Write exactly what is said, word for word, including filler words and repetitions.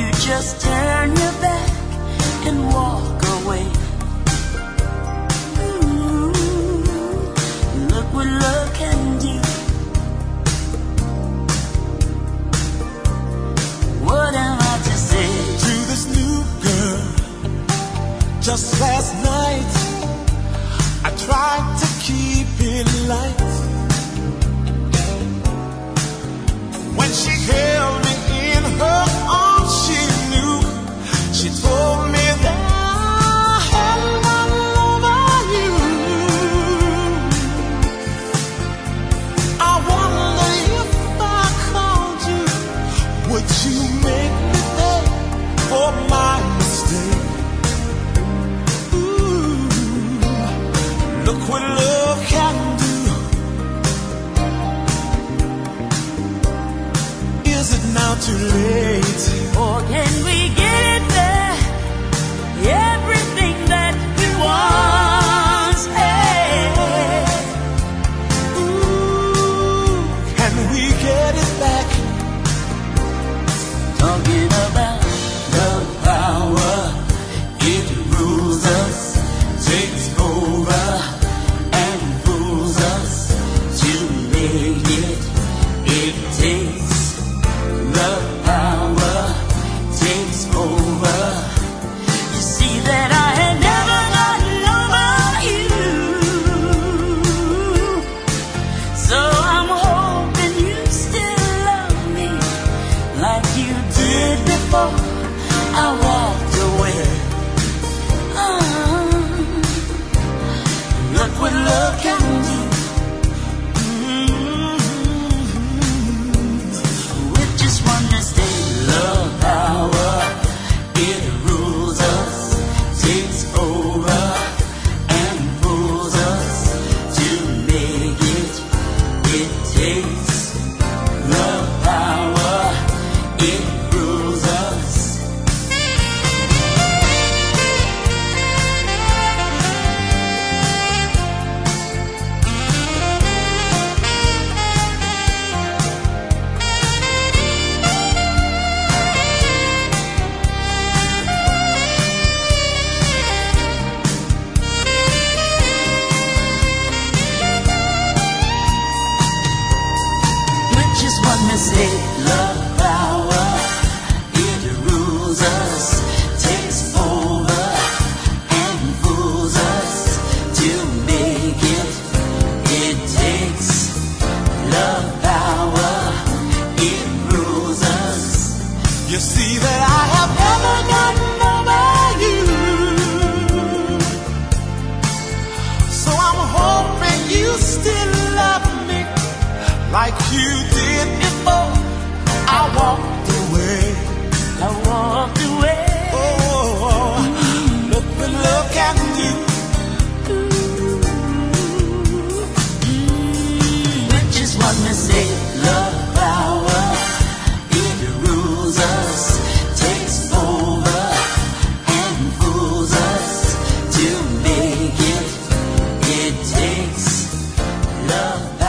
just turn your back and walk away. Ooh, look what love can do. What am I to say to this new girl? Just last night I tried to keep it light. When she held me in her arms, she knew. She told me that I had not over you. I wonder if I called you, would you make me pay for my mistake? Ooh, look what love can do. Is it now too late? or can we get it back? Everything that we once had. Ooh, can we get it back? Talking about the power, it rules us, takes over and fools us. To make it, it takes the power, takes over. You see that I had never gotten over you, so I'm hoping you still love me like you did before I walked away. Ah, look what love can do. With just one mistake, love power, it rules us, takes over and fools us. To make it, it takes love power, it rules us. With just one mistake, love power, it rules us, takes over and fools us. To make it, it takes love power, it rules us. You see that I have never gotten over you, so I'm hoping you still love me like you did before I walked away. I walked away. Oh, look what love can do. With just one mistake, love power, it rules us, takes over and fools us. To make it, it takes love power.